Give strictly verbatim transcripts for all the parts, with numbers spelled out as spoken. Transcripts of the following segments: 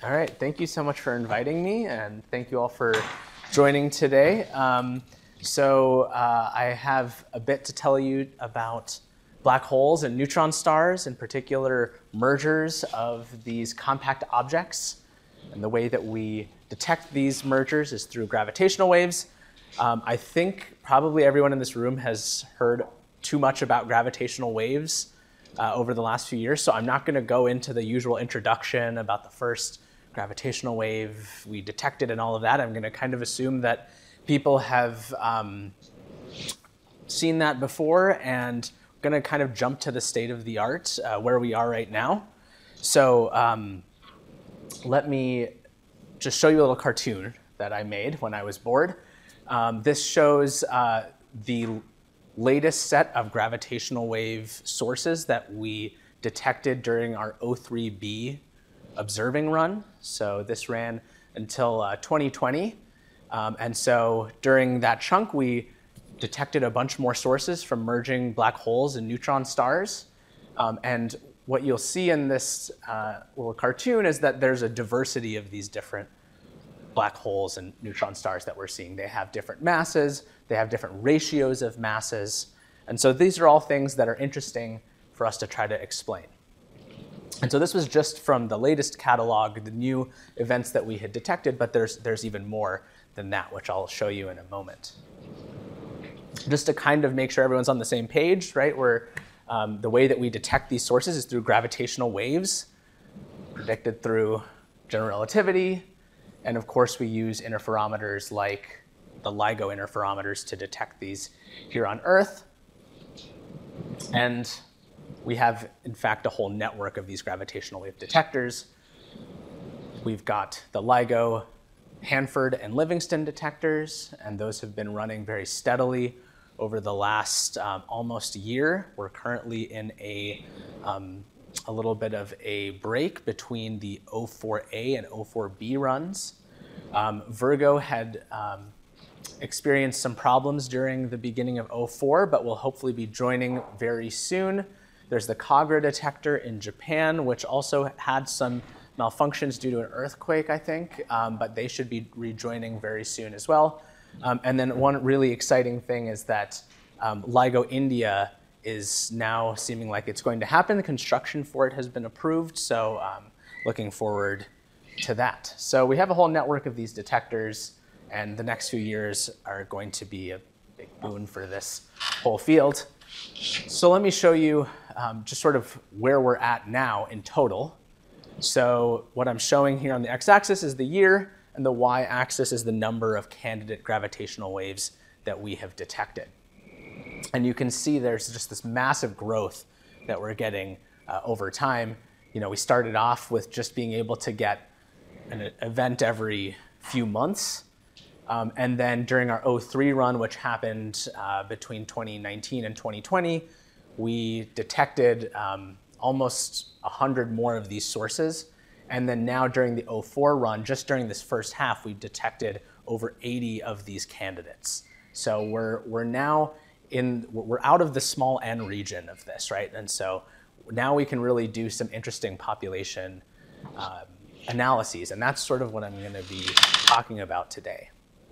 All right, thank you so much for inviting me, and thank you all for joining today. Um, so uh, I have a bit to tell you about black holes and neutron stars, in particular mergers of these compact objects. And the way that we detect these mergers is through gravitational waves. Um, I think probably everyone in this room has heard too much about gravitational waves uh, over the last few years, so I'm not going to go into the usual introduction about the first gravitational wave we detected and all of that. I'm going to kind of assume that people have um, seen that before, and I'm going to kind of jump to the state of the art, uh, where we are right now. So um, let me just show you a little cartoon that I made when I was bored. Um, this shows uh, the latest set of gravitational wave sources that we detected during our O three b observing run. So this ran until uh, twenty twenty. Um, and so during that chunk, we detected a bunch more sources from merging black holes and neutron stars. Um, and what you'll see in this uh, little cartoon is that there's a diversity of these different black holes and neutron stars that we're seeing. They have different masses, they have different ratios of masses. And so these are all things that are interesting for us to try to explain. And so this was just from the latest catalog, the new events that we had detected, but there's, there's even more than that, which I'll show you in a moment. Just to kind of make sure everyone's on the same page, right? Where um, the way that we detect these sources is through gravitational waves, predicted through general relativity. And of course, we use interferometers like the LIGO interferometers to detect these here on Earth. And we have, in fact, a whole network of these gravitational wave detectors. We've got the LIGO, Hanford, and Livingston detectors, and those have been running very steadily over the last um, almost year. We're currently in a, um, a little bit of a break between the O four A and O four B runs. Um, Virgo had um, experienced some problems during the beginning of O four, but will hopefully be joining very soon. There's the Kagra detector in Japan, which also had some malfunctions due to an earthquake, I think, um, but they should be rejoining very soon as well. Um, and then one really exciting thing is that um, LIGO India is now seeming like it's going to happen. The construction for it has been approved, so um, looking forward to that. So we have a whole network of these detectors, and the next few years are going to be a big boon for this whole field. So let me show you um, just sort of where we're at now in total. So what I'm showing here on the x-axis is the year, and the y-axis is the number of candidate gravitational waves that we have detected. And you can see there's just this massive growth that we're getting uh, over time. You know, we started off with just being able to get an event every few months. Um, and then during our O three run, which happened uh, between twenty nineteen and twenty twenty, we detected um, almost one hundred more of these sources. And then now during the O four run, just during this first half, we detected over eighty of these candidates. So we're, we're now in, we're out of the small n region of this, right? And so now we can really do some interesting population um, analyses. And that's sort of what I'm going to be talking about today.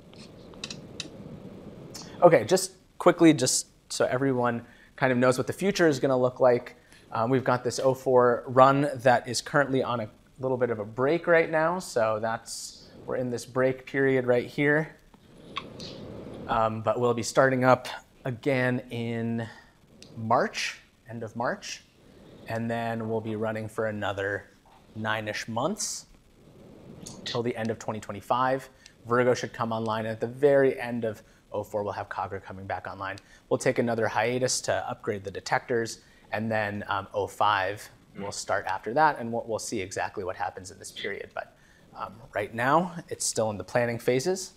Okay, just quickly, just so everyone kind of knows what the future is going to look like. Um, we've got this O four run that is currently on a little bit of a break right now. So that's, we're in this break period right here. Um, but we'll be starting up again in March, end of March. And then we'll be running for another nine-ish months till the end of twenty twenty-five. Virgo should come online at the very end of O four. We'll have Kagra coming back online. We'll take another hiatus to upgrade the detectors, and then um, O five will start after that, and we'll, we'll see exactly what happens in this period. But um, right now, it's still in the planning phases.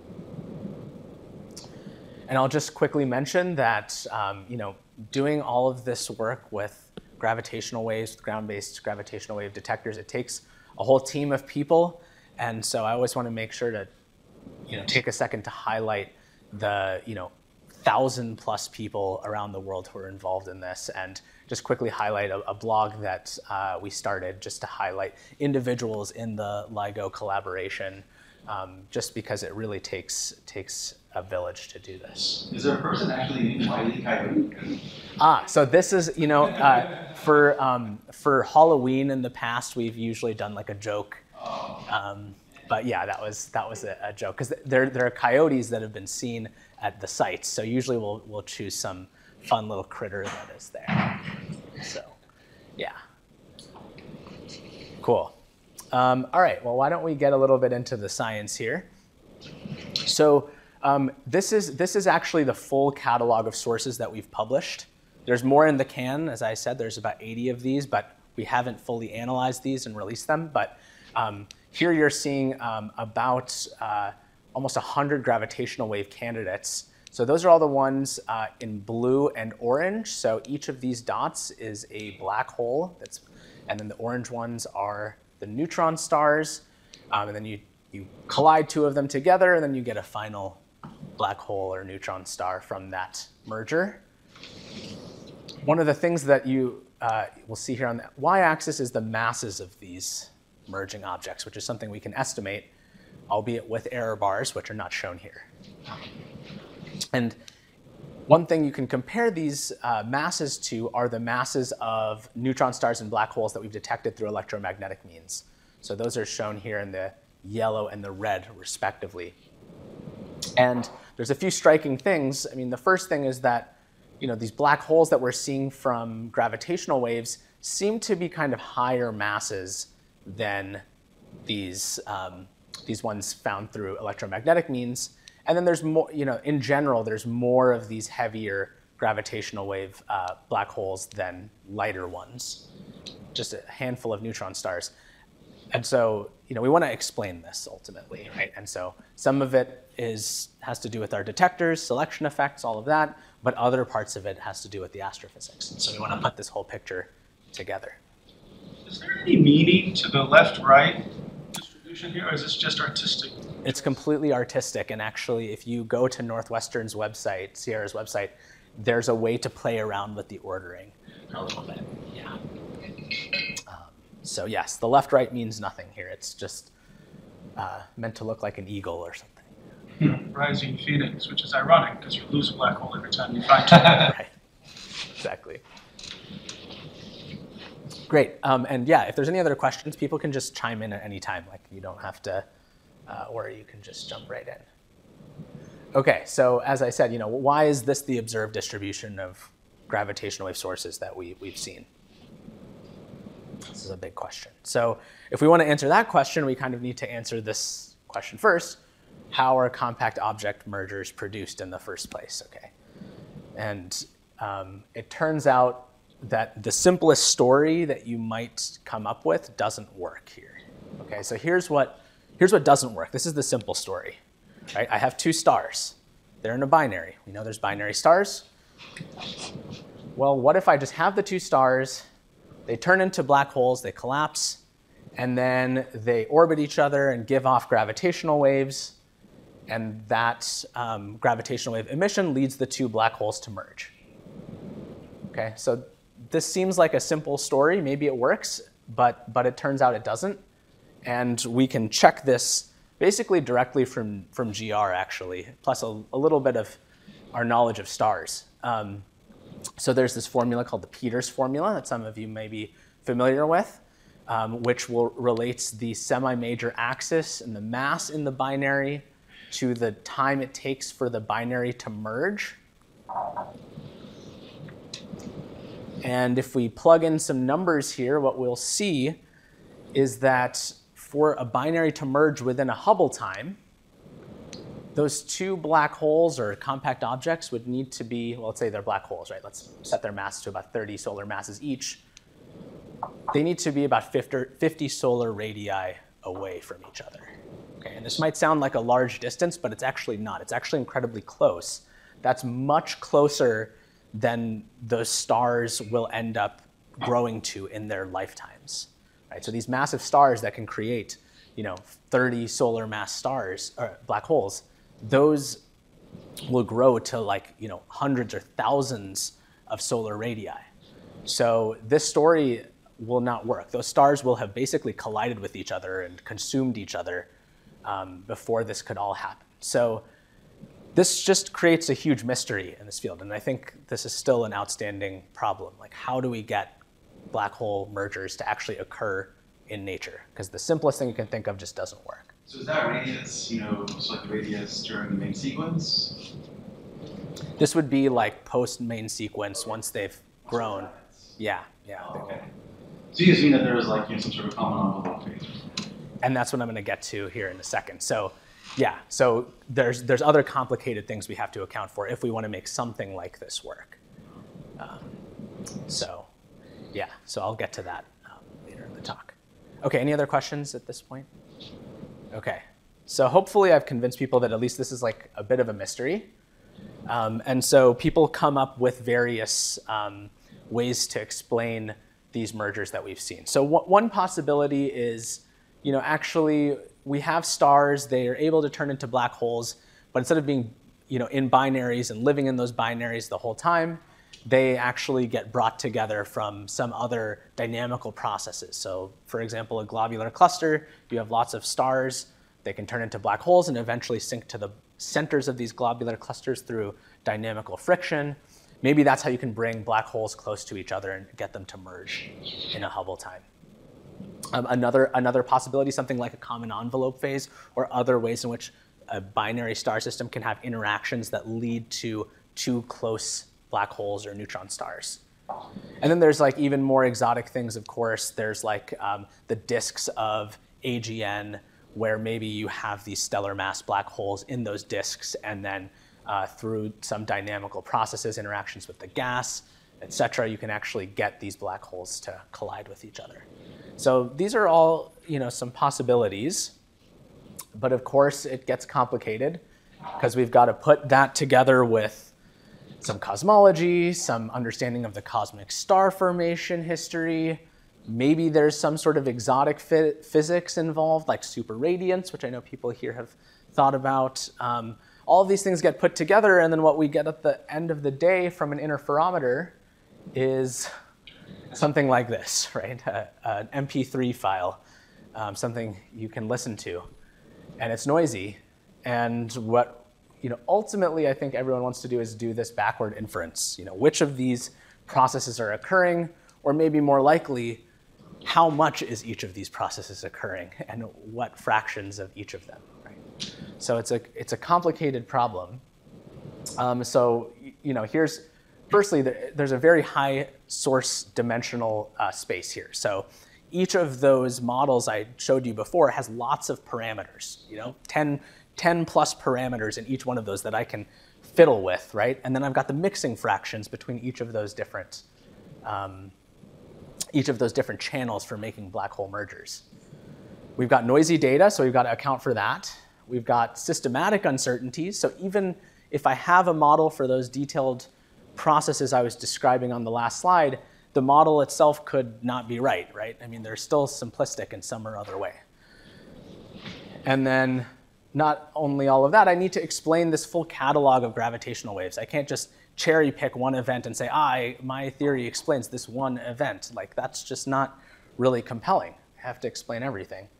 And I'll just quickly mention that um, you know, doing all of this work with gravitational waves, ground-based gravitational wave detectors, it takes a whole team of people. And so I always want to make sure to you know, take a second to highlight the you know, thousand plus people around the world who are involved in this, and just quickly highlight a, a blog that uh, we started just to highlight individuals in the LIGO collaboration, um, just because it really takes takes a village to do this. Is there a person actually named Wile E. Coyote? Ah, so this is, you know, uh, for um, for Halloween in the past, we've usually done like a joke. Um, but yeah, that was that was a, a joke, because there there are coyotes that have been seen at the sites. So usually we'll we'll choose some fun little critter that is there. So, yeah. Cool. Um, all right. Well, why don't we get a little bit into the science here? So. Um, this is this is actually the full catalog of sources that we've published. There's more in the can, as I said. There's about eighty of these, but we haven't fully analyzed these and released them. But um, here you're seeing um, about uh, almost one hundred gravitational wave candidates. So those are all the ones uh, in blue and orange. So each of these dots is a black hole. That's, and then the orange ones are the neutron stars. Um, and then you, you collide two of them together, and then you get a final black hole or neutron star from that merger. One of the things that you uh, will see here on the y-axis is the masses of these merging objects, which is something we can estimate, albeit with error bars, which are not shown here. And one thing you can compare these uh, masses to are the masses of neutron stars and black holes that we've detected through electromagnetic means. So those are shown here in the yellow and the red, respectively. And there's a few striking things. I mean, the first thing is that, you know, these black holes that we're seeing from gravitational waves seem to be kind of higher masses than these, um, these ones found through electromagnetic means. And then there's more, you know, in general, there's more of these heavier gravitational wave uh, black holes than lighter ones, just a handful of neutron stars. And so, you know, we want to explain this ultimately, right? And so some of it is has to do with our detectors, selection effects, all of that, but other parts of it has to do with the astrophysics. And so we want to put this whole picture together. Is there any meaning to the left-right distribution here, or is this just artistic? It's completely artistic, and actually, if you go to Northwestern's website, Sierra's website, there's a way to play around with the ordering a little bit. Yeah. So yes, the left-right means nothing here. It's just uh, meant to look like an eagle or something. Hmm. Rising Phoenix, which is ironic because you lose a black hole every time you find one. Right, exactly. Great, um, and yeah, if there's any other questions, people can just chime in at any time. Like, you don't have to, uh, or you can just jump right in. Okay, so as I said, you know, why is this the observed distribution of gravitational wave sources that we, we've seen? This is a big question. So if we want to answer that question, we kind of need to answer this question first. How are compact object mergers produced in the first place? Okay, and um, it turns out that the simplest story that you might come up with doesn't work here. Okay, so here's what, here's what doesn't work. This is the simple story, right? I have two stars. They're in a binary. We know there's binary stars. Well, what if I just have the two stars, they turn into black holes, they collapse, and then they orbit each other and give off gravitational waves, and that um, gravitational wave emission leads the two black holes to merge. Okay, so this seems like a simple story. Maybe it works, but, but it turns out it doesn't. And we can check this basically directly from, from G R, actually, plus a, a little bit of our knowledge of stars. Um, so there's this formula called the Peters formula that some of you may be familiar with, um, which will relates the semi-major axis and the mass in the binary to the time it takes for the binary to merge. And if we plug in some numbers here, what we'll see is that for a binary to merge within a Hubble time, those two black holes or compact objects would need to be, well, let's say they're black holes, right? Let's set their mass to about thirty solar masses each. They need to be about fifty solar radii away from each other. Okay, and this might sound like a large distance, but it's actually not. It's actually incredibly close. That's much closer than those stars will end up growing to in their lifetimes. Right? So these massive stars that can create, you know, thirty solar mass stars, or black holes, those will grow to like, you know, hundreds or thousands of solar radii. So this story will not work. Those stars will have basically collided with each other and consumed each other um, before this could all happen. So this just creates a huge mystery in this field. And I think this is still an outstanding problem. Like, how do we get black hole mergers to actually occur in nature? Because the simplest thing you can think of just doesn't work. So is that radius, you know, so like the radius during the main sequence? This would be like post-main sequence once they've grown. Yeah, yeah. Oh, okay. So you assume that there was like, you know, some sort of common envelope phase. And that's what I'm going to get to here in a second. So yeah, so there's, there's other complicated things we have to account for if we want to make something like this work. Um, so yeah, so I'll get to that um, later in the talk. Okay, any other questions at this point? Okay, so hopefully I've convinced people that at least this is like a bit of a mystery. Um, and so people come up with various um, ways to explain these mergers that we've seen. So w- one possibility is, you know, actually we have stars, they are able to turn into black holes, but instead of being, you know, in binaries and living in those binaries the whole time, they actually get brought together from some other dynamical processes. So for example, a globular cluster, you have lots of stars, they can turn into black holes and eventually sink to the centers of these globular clusters through dynamical friction. Maybe that's how you can bring black holes close to each other and get them to merge in a Hubble time. Um, another, another possibility, something like a common envelope phase or other ways in which a binary star system can have interactions that lead to two close black holes or neutron stars. And then there's like even more exotic things, of course. There's like um, the disks of A G N, where maybe you have these stellar mass black holes in those disks, and then uh, through some dynamical processes, interactions with the gas, et cetera, you can actually get these black holes to collide with each other. So these are all, you know, some possibilities. But of course, it gets complicated because we've got to put that together with some cosmology, some understanding of the cosmic star formation history. Maybe there's some sort of exotic physics involved, like superradiance, which I know people here have thought about. Um, all of these things get put together, and then what we get at the end of the day from an interferometer is something like this, right? Uh, an M P three file, um, something you can listen to. And it's noisy. And what you know, ultimately I think everyone wants to do is do this backward inference. You know, which of these processes are occurring, or maybe more likely, how much is each of these processes occurring, and what fractions of each of them, right? So it's a, it's a complicated problem. Um, so, you know, here's, firstly, there's a very high source dimensional uh, space here. So each of those models I showed you before has lots of parameters, you know, ten, ten plus parameters in each one of those that I can fiddle with, right? And then I've got the mixing fractions between each of those different um, each of those different channels for making black hole mergers. We've got noisy data, so we've got to account for that. We've got systematic uncertainties, so even if I have a model for those detailed processes I was describing on the last slide, the model itself could not be right, right? I mean, they're still simplistic in some or other way. And then not only all of that, I need to explain this full catalog of gravitational waves. I can't just cherry pick one event and say, I, my theory explains this one event. Like, that's just not really compelling. I have to explain everything.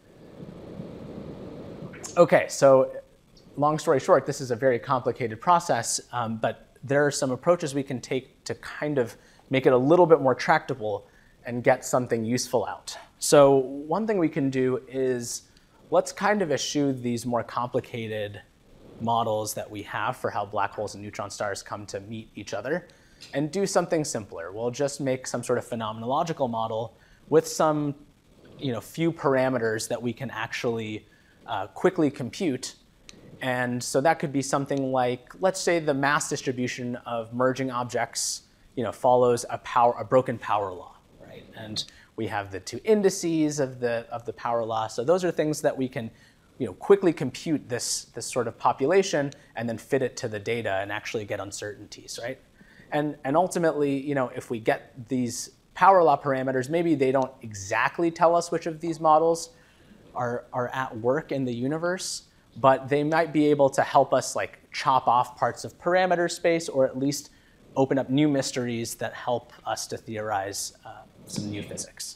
Okay, so long story short, this is a very complicated process, um, but there are some approaches we can take to kind of make it a little bit more tractable and get something useful out. So one thing we can do is let's kind of eschew these more complicated models that we have for how black holes and neutron stars come to meet each other and do something simpler. We'll just make some sort of phenomenological model with some, you know, few parameters that we can actually uh, quickly compute. And so that could be something like, let's say the mass distribution of merging objects, you know, follows a power, a broken power law, right? And we have the two indices of the of the power law. So those are things that we can, you know, quickly compute this this sort of population and then fit it to the data and actually get uncertainties, right? And and ultimately, you know, if we get these power law parameters, maybe they don't exactly tell us which of these models are are at work in the universe, but they might be able to help us like chop off parts of parameter space, or at least open up new mysteries that help us to theorize uh, some new physics.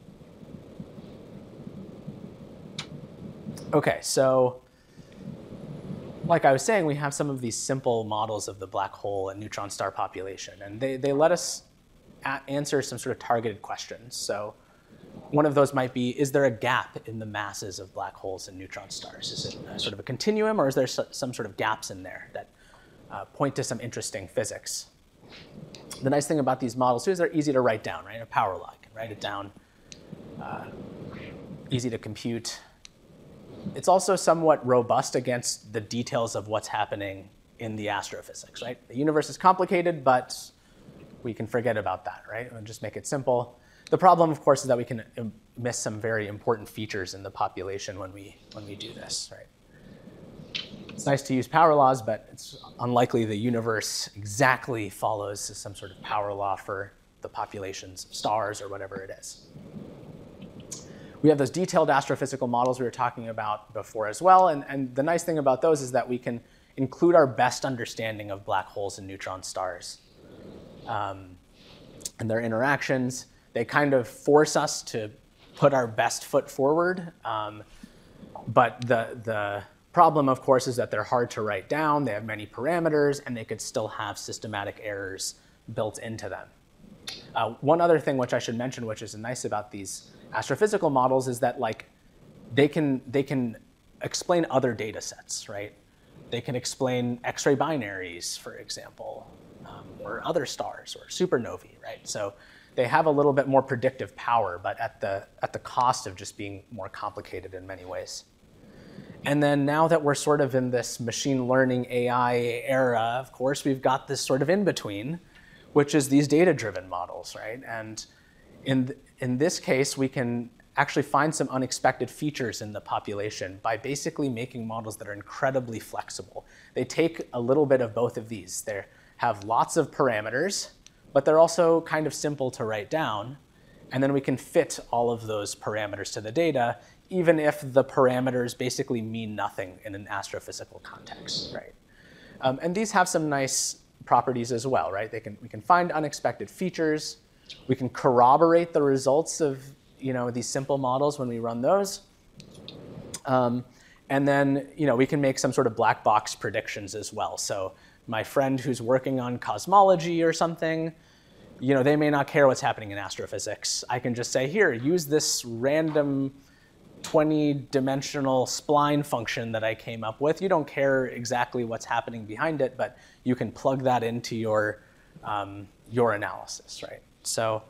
Okay, so like I was saying, we have some of these simple models of the black hole and neutron star population, and they, they let us answer some sort of targeted questions. So one of those might be, is there a gap in the masses of black holes and neutron stars? Is it a, sort of a continuum, or is there some sort of gaps in there that uh, point to some interesting physics? The nice thing about these models too is they're easy to write down, right? A power law, you can write it down, uh, easy to compute. It's also somewhat robust against the details of what's happening in the astrophysics, right? The universe is complicated, but we can forget about that, right? And just make it simple. The problem, of course, is that we can miss some very important features in the population when we, when we do this, right? It's nice to use power laws, but it's unlikely the universe exactly follows some sort of power law for the populations of stars or whatever it is. We have those detailed astrophysical models we were talking about before as well, and, and the nice thing about those is that we can include our best understanding of black holes and neutron stars um, and their interactions. They kind of force us to put our best foot forward, um, but the, the problem, of course, is that they're hard to write down, they have many parameters, and they could still have systematic errors built into them. Uh, one other thing which I should mention, which is nice about these astrophysical models, is that like they can, they can explain other data sets, right? They can explain X-ray binaries, for example, um, or other stars, or supernovae, right? So they have a little bit more predictive power, but at the, at the cost of just being more complicated in many ways. And then now that we're sort of in this machine learning A I era, of course, we've got this sort of in-between, which is these data-driven models, right? And in, th in this case, we can actually find some unexpected features in the population by basically making models that are incredibly flexible. They take a little bit of both of these. They have lots of parameters, but they're also kind of simple to write down. And then we can fit all of those parameters to the data, even if the parameters basically mean nothing in an astrophysical context, right? Um, and these have some nice properties as well, right? They can, we can find unexpected features. We can corroborate the results of you know, these simple models when we run those. Um, and then you know, we can make some sort of black box predictions as well. So my friend who's working on cosmology or something, you know, they may not care what's happening in astrophysics. I can just say, here, use this random twenty dimensional spline function that I came up with. You don't care exactly what's happening behind it, but you can plug that into your, um, your analysis, right? So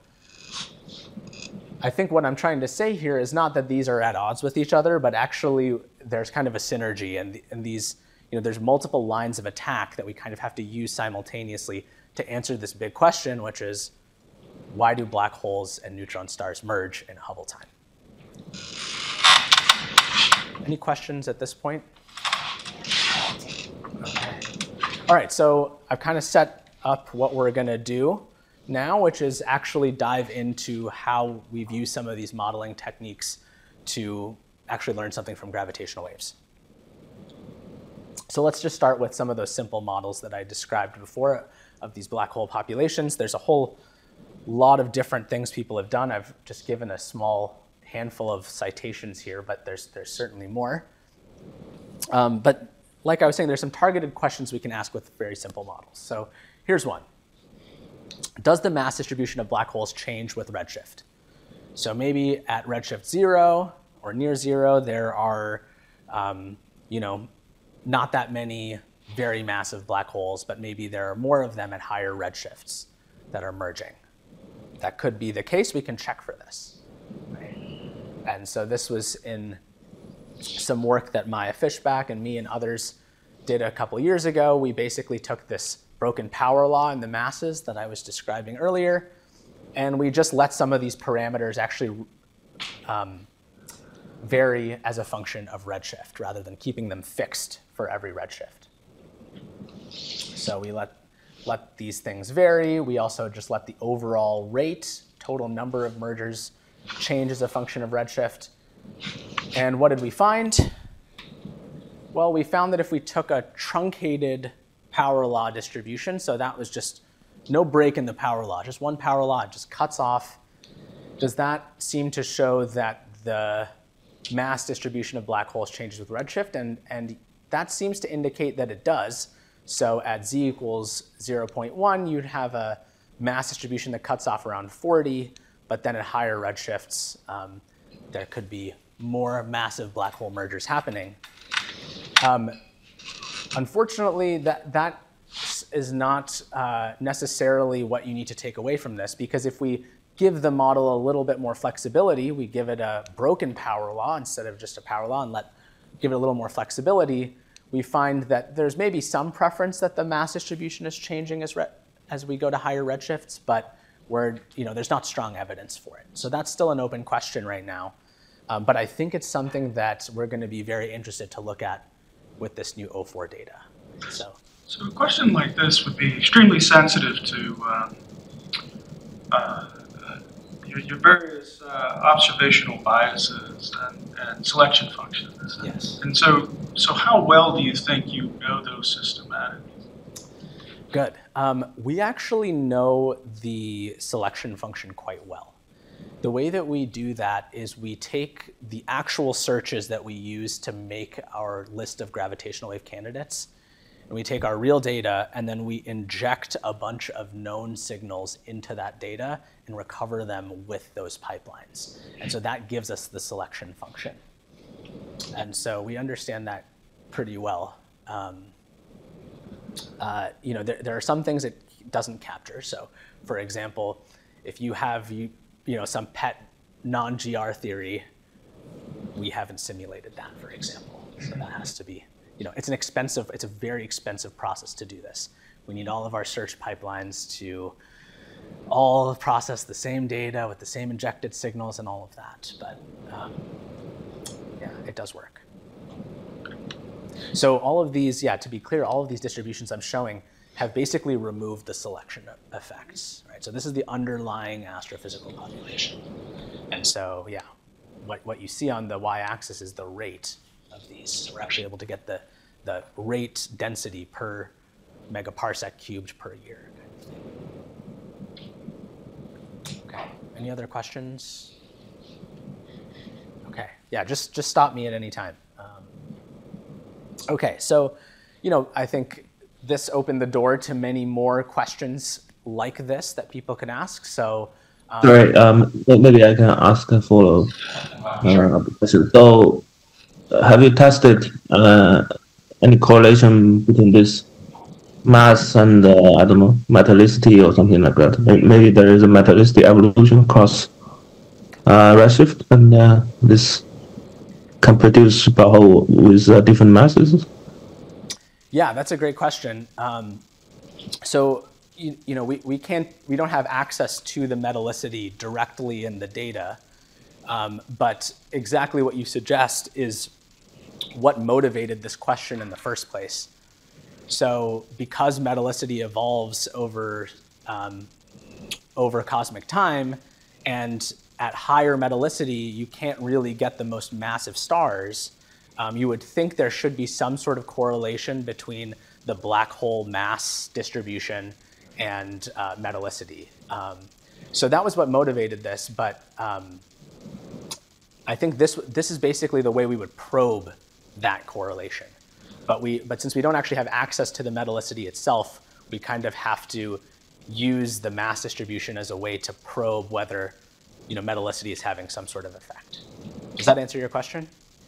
I think what I'm trying to say here is not that these are at odds with each other, but actually there's kind of a synergy, and, the, and these, you know, there's multiple lines of attack that we kind of have to use simultaneously to answer this big question, which is, why do black holes and neutron stars merge in Hubble time? Any questions at this point? Okay. All right, so I've kind of set up what we're going to do now, which is actually dive into how we've used some of these modeling techniques to actually learn something from gravitational waves. So let's just start with some of those simple models that I described before of these black hole populations. There's a whole lot of different things people have done. I've just given a small handful of citations here, but there's, there's certainly more. Um, but like I was saying, there's some targeted questions we can ask with very simple models. So here's one. Does the mass distribution of black holes change with redshift? So maybe at redshift zero or near zero, there are um, you know, not that many very massive black holes, but maybe there are more of them at higher redshifts that are merging. That could be the case. We can check for this. Right? And so this was in some work that Maya Fishback and me and others did a couple years ago. We basically took this broken power law in the masses that I was describing earlier, and we just let some of these parameters actually um, vary as a function of redshift rather than keeping them fixed for every redshift. So we let, let these things vary. We also just let the overall rate, total number of mergers, change as a function of redshift. And what did we find? Well, we found that if we took a truncated power law distribution, so that was just no break in the power law, just one power law, it just cuts off. Does that seem to show that the mass distribution of black holes changes with redshift? And, and that seems to indicate that it does. So at z equals zero point one, you'd have a mass distribution that cuts off around forty, but then at higher redshifts, um, there could be more massive black hole mergers happening. Um, unfortunately, that, that is not uh, necessarily what you need to take away from this, because if we give the model a little bit more flexibility, we give it a broken power law instead of just a power law and let give it a little more flexibility, we find that there's maybe some preference that the mass distribution is changing as, re as we go to higher redshifts, but we're, you know, there's not strong evidence for it. So that's still an open question right now. Um, but I think it's something that we're going to be very interested to look at with this new O four data. So, so a question like this would be extremely sensitive to um, uh, your, your various uh, observational biases and, and selection functions. yes. And so, so how well do you think you know those systematically? Good. Um, we actually know the selection function quite well. The way that we do that is we take the actual searches that we use to make our list of gravitational wave candidates, and we take our real data, and then we inject a bunch of known signals into that data and recover them with those pipelines. And so that gives us the selection function. And so we understand that pretty well. Um, uh, you know, there, there are some things it doesn't capture. So for example, if you have you, you know, some pet non-G R theory, we haven't simulated that, for example. So that has to be, you know, it's an expensive, it's a very expensive process to do this. We need all of our search pipelines to all process the same data with the same injected signals and all of that. But um, yeah, it does work. So all of these, yeah, to be clear, all of these distributions I'm showing have basically removed the selection effects, right? So this is the underlying astrophysical population. And so, yeah, what, what you see on the y-axis is the rate of these. So we're actually able to get the, the rate density per megaparsec cubed per year. Okay, any other questions? Okay, yeah, just, just stop me at any time. Um, okay, so, you know, I think this opened the door to many more questions like this that people can ask. So, um, sorry, um, maybe I can ask a follow uh, question. So, uh, have you tested uh, any correlation between this mass and uh, I don't know, metallicity or something like that? Maybe there is a metallicity evolution across uh, redshift, and uh, this can produce black hole with uh, different masses. Yeah, that's a great question. Um, so, you, you know, we, we can't, we don't have access to the metallicity directly in the data, um, but exactly what you suggest is what motivated this question in the first place. So, because metallicity evolves over, um, over cosmic time, and at higher metallicity, you can't really get the most massive stars. Um, you would think there should be some sort of correlation between the black hole mass distribution and uh, metallicity. Um, so that was what motivated this, but um, I think this, this is basically the way we would probe that correlation. But, we, but since we don't actually have access to the metallicity itself, we kind of have to use the mass distribution as a way to probe whether, you know, metallicity is having some sort of effect. Does that answer your question?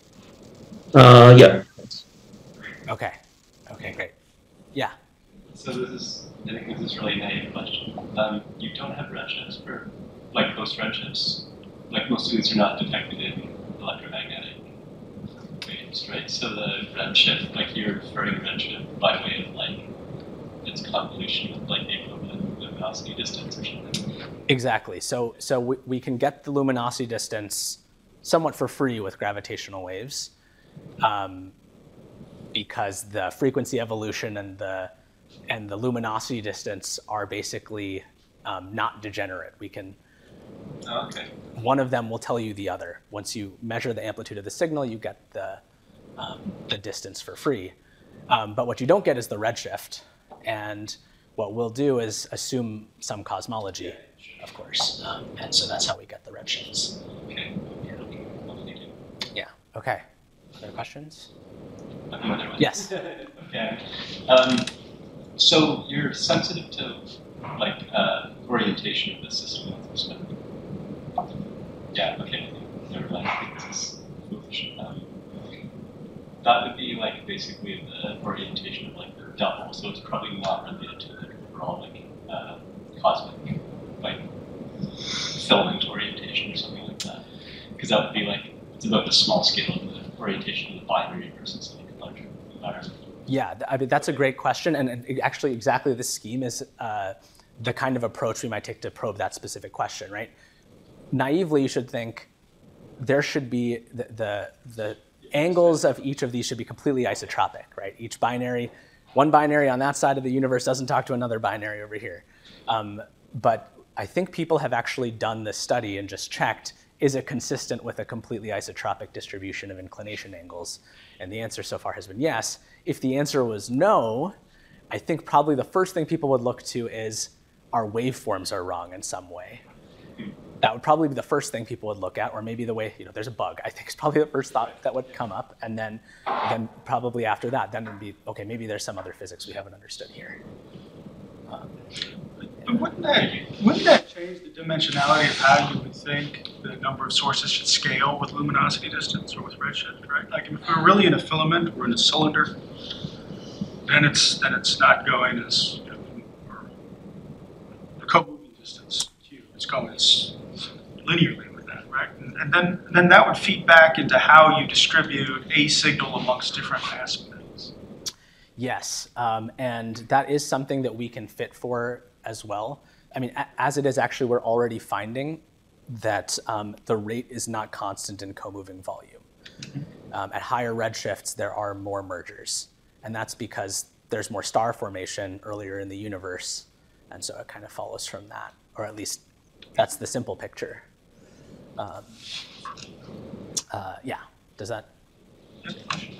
Uh, yeah. Okay. Okay, great. Yeah. So this is, I think this is really a naive question. Um, you don't have redshifts for, like most redshifts, like most of these are not detected in electromagnetic waves, right? So the redshift, like you're referring redshift by way of like its convolution with like the equivalent luminosity distance or something. Exactly. So so we, we can get the luminosity distance somewhat for free with gravitational waves, um, because the frequency evolution and the and the luminosity distance are basically um, not degenerate. We can. Oh, okay. One of them will tell you the other. Once you measure the amplitude of the signal, you get the um, the distance for free. Um, but what you don't get is the redshift. And what we'll do is assume some cosmology, of course. Um, and so that's how we get the redshifts. Okay. Yeah, okay. Other questions? Another one. Yes. Okay. Um, so you're sensitive to like uh, orientation of the system with respect. Yeah. Okay. Never mind. I think this is foolish. Um, that would be like basically the orientation of like the double. So it's probably not related to the overall like uh, cosmic like filament orientation or something like that. Because that would be like it's about the small scale of the orientation of the binary versus like a larger environment. Yeah, I mean, that's a great question. And and actually, exactly this scheme is uh, the kind of approach we might take to probe that specific question, right? Naively, you should think there should be the, the, the angles of each of these should be completely isotropic, right? Each binary, one binary on that side of the universe doesn't talk to another binary over here. Um, but I think people have actually done this study and just checked, is it consistent with a completely isotropic distribution of inclination angles? And the answer so far has been yes. If the answer was no, I think probably the first thing people would look to is our waveforms are wrong in some way. That would probably be the first thing people would look at, or maybe the way, you know, there's a bug, I think is probably the first thought that would come up. And then, then probably after that, then it would be, okay, maybe there's some other physics we haven't understood here. Um, But wouldn't that, wouldn't that change the dimensionality of how you would think the number of sources should scale with luminosity distance or with redshift, right? Like if we're really in a filament or in a cylinder, then it's then it's not going as, you know, or the co-moving distance Q, it's going as linearly with that, right? And, and then and then that would feed back into how you distribute a signal amongst different mass bands. Yes, um, and that is something that we can fit for as well. I mean, a- as it is actually, we're already finding that um, the rate is not constant in co-moving volume. Um, at higher redshifts, there are more mergers, and that's because there's more star formation earlier in the universe, and so it kind of follows from that, or at least that's the simple picture. Um, uh, yeah, does that? Okay.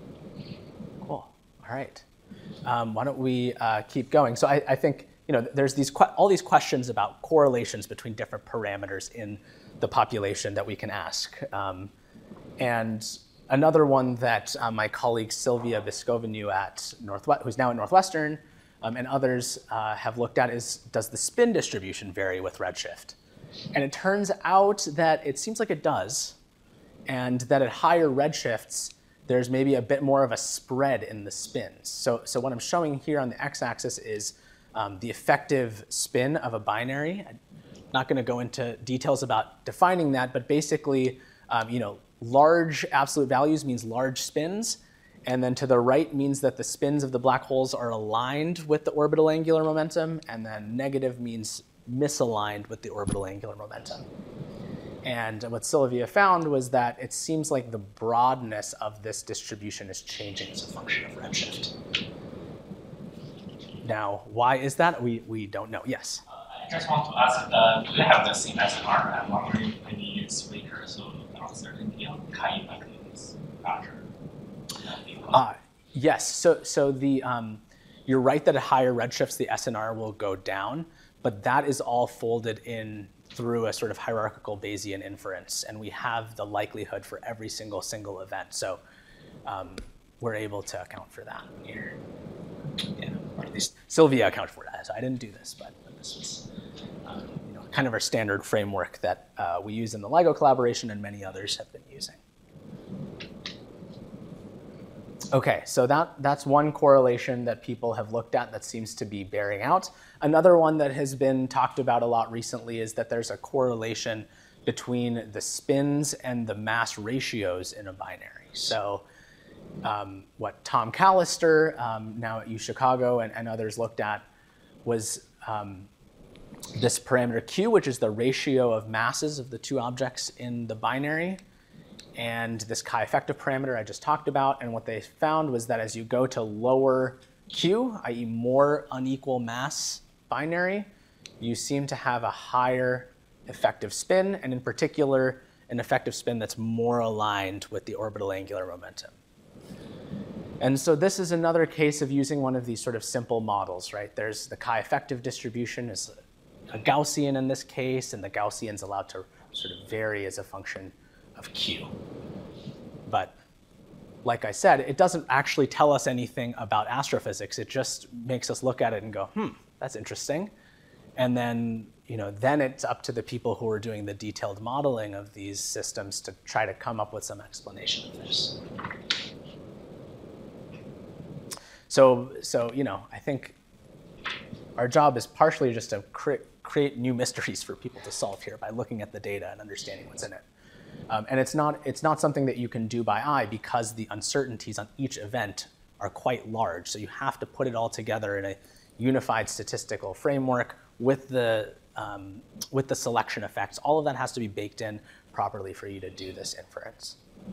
Cool. All right. Um, why don't we uh, keep going? So I, I think, you know, there's these que- all these questions about correlations between different parameters in the population that we can ask. Um, and another one that uh, my colleague Sylvia Vescoveanu at Northwest, who's now at Northwestern, um, and others uh, have looked at is, does the spin distribution vary with redshift? And it turns out that it seems like it does, and that at higher redshifts, there's maybe a bit more of a spread in the spins. So, so what I'm showing here on the x-axis is um, the effective spin of a binary. I'm not going to go into details about defining that, but basically, um, you know, large absolute values means large spins, and then to the right means that the spins of the black holes are aligned with the orbital angular momentum, and then negative means misaligned with the orbital angular momentum. And what Sylvia found was that it seems like the broadness of this distribution is changing as a function of redshift. Now, why is that? We, we don't know. Yes? Uh, I just want to ask, uh, do they have the same S N R? I'm wondering when you use weaker, so the uncertainty on chi like is larger. Uh, yes. So, so the, um, you're right that at higher redshifts, the S N R will go down, but that is all folded in through a sort of hierarchical Bayesian inference, and we have the likelihood for every single single event. So um, we're able to account for that here. Yeah, or at least Sylvia accounted for that. So I didn't do this, but this was um, you know, kind of our standard framework that uh, we use in the LIGO collaboration and many others have been using. Okay, so that, that's one correlation that people have looked at that seems to be bearing out. Another one that has been talked about a lot recently is that there's a correlation between the spins and the mass ratios in a binary. So um, what Tom Callister, um, now at UChicago, and, and others looked at was um, this parameter Q, which is the ratio of masses of the two objects in the binary, and this chi-effective parameter I just talked about. And what they found was that as you go to lower Q, that is more unequal mass binary, you seem to have a higher effective spin, and in particular, an effective spin that's more aligned with the orbital angular momentum. And so this is another case of using one of these sort of simple models, right? There's the chi-effective distribution is a Gaussian in this case, and the Gaussian's allowed to sort of vary as a function of Q. But like I said, it doesn't actually tell us anything about astrophysics. It just makes us look at it and go, hmm, that's interesting. And then, you know, then it's up to the people who are doing the detailed modeling of these systems to try to come up with some explanation of this. So, so you know, I think our job is partially just to cre create new mysteries for people to solve here by looking at the data and understanding what's in it. Um, and it's not, it's not something that you can do by eye because the uncertainties on each event are quite large. So you have to put it all together in a unified statistical framework with the, um, with the selection effects. All of that has to be baked in properly for you to do this inference.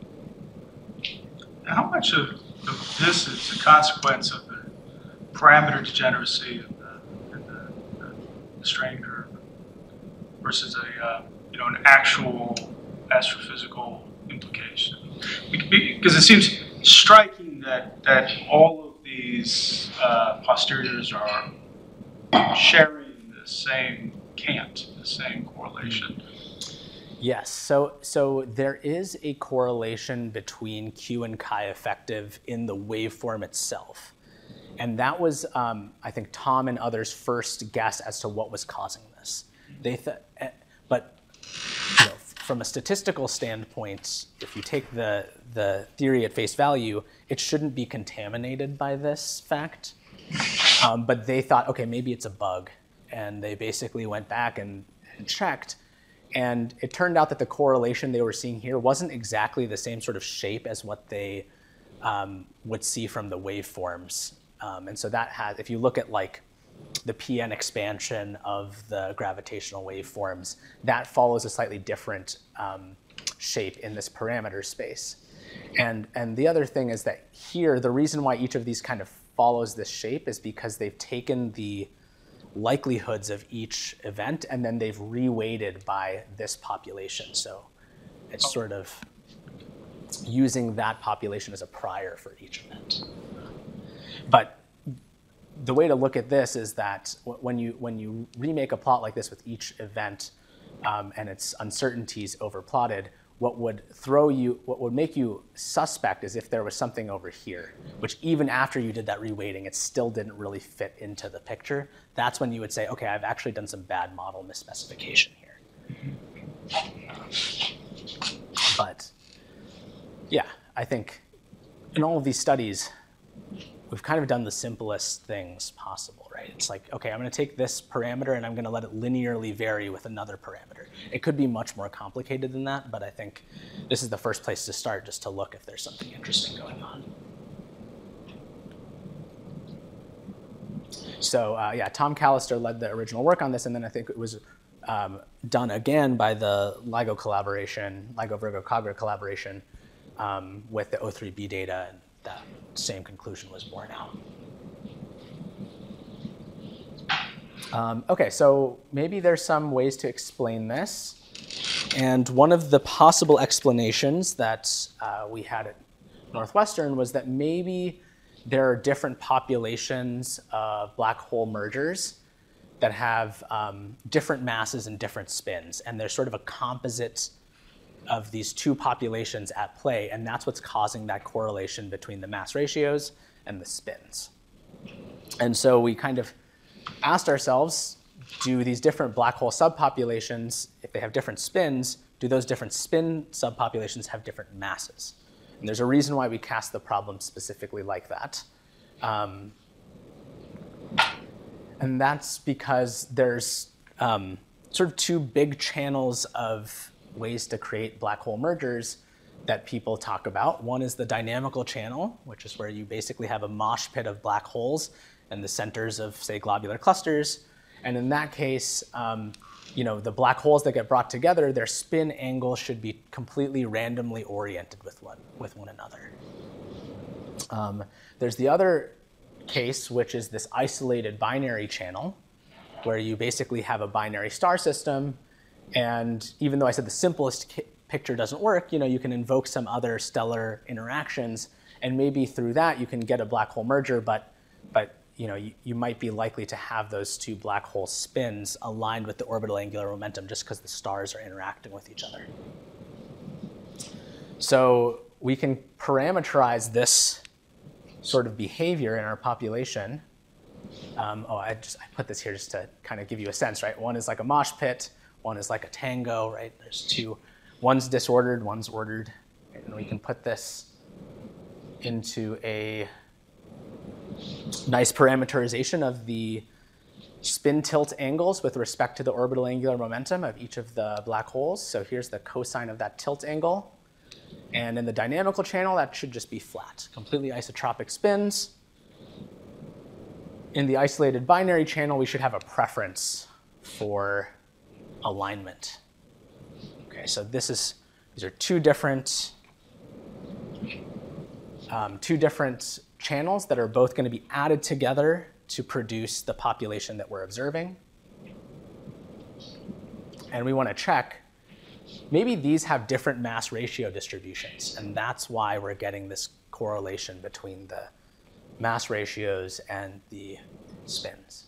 How much of, of this is a consequence of the parameter degeneracy in the, in the, the strain curve versus a uh, you know an actual astrophysical implication? Because it seems striking that that all of these uh, posteriors are sharing the same cant, the same correlation. Yes, so, so there is a correlation between Q and chi-effective in the waveform itself. And that was, um, I think, Tom and others' first guess as to what was causing this. They th but you know, from a statistical standpoint, if you take the, the theory at face value, it shouldn't be contaminated by this fact. Um, but they thought, okay, maybe it's a bug. And they basically went back and, and checked. And it turned out that the correlation they were seeing here wasn't exactly the same sort of shape as what they um, would see from the waveforms. Um, and so that has, if you look at like the P N expansion of the gravitational waveforms, that follows a slightly different um, shape in this parameter space. And, and the other thing is that here, the reason why each of these kind of follows this shape is because they've taken the likelihoods of each event, and then they've reweighted by this population. So it's sort of using that population as a prior for each event. But the way to look at this is that when you, when you remake a plot like this with each event um, and its uncertainties overplotted, what would throw you, what would make you suspect is if there was something over here, which even after you did that reweighting, it still didn't really fit into the picture. That's when you would say, okay, I've actually done some bad model misspecification here. But yeah, I think in all of these studies, we've kind of done the simplest things possible, right? It's like, okay, I'm gonna take this parameter and I'm gonna let it linearly vary with another parameter. It could be much more complicated than that, but I think this is the first place to start, just to look if there's something interesting going on. So uh, yeah, Tom Callister led the original work on this, and then I think it was um, done again by the LIGO collaboration, LIGO Virgo Kagra collaboration um, with the O three B data, and that same conclusion was borne out. Um, okay, so maybe there's some ways to explain this. And one of the possible explanations that uh, we had at Northwestern was that maybe there are different populations of black hole mergers that have um, different masses and different spins. And there's sort of a composite of these two populations at play, and that's what's causing that correlation between the mass ratios and the spins. And so we kind of asked ourselves, do these different black hole subpopulations, if they have different spins, do those different spin subpopulations have different masses? And there's a reason why we cast the problem specifically like that. Um, and that's because there's um, sort of two big channels of ways to create black hole mergers that people talk about. One is the dynamical channel, which is where you basically have a mosh pit of black holes and the centers of, say, globular clusters. And in that case, um, you know, the black holes that get brought together, their spin angle should be completely randomly oriented with one, with one another. Um, there's the other case, which is this isolated binary channel, where you basically have a binary star system. And even though I said the simplest picture doesn't work, you know, you can invoke some other stellar interactions And maybe through that you can get a black hole merger, but, but you, know, you, you might be likely to have those two black hole spins aligned with the orbital angular momentum just because the stars are interacting with each other. So we can parameterize this sort of behavior in our population. Um, oh, I just I put this here just to kind of give you a sense, right? One is like a mosh pit, one is like a tango, right? There's two, one's disordered, one's ordered, and we can put this into a nice parameterization of the spin tilt angles with respect to the orbital angular momentum of each of the black holes. So here's the cosine of that tilt angle. And in the dynamical channel, that should just be flat, completely isotropic spins. In the isolated binary channel, we should have a preference for alignment. Okay, so this is, these are two different, um, two different channels that are both going to be added together to produce the population that we're observing. And we want to check, maybe these have different mass ratio distributions, and that's why we're getting this correlation between the mass ratios and the spins.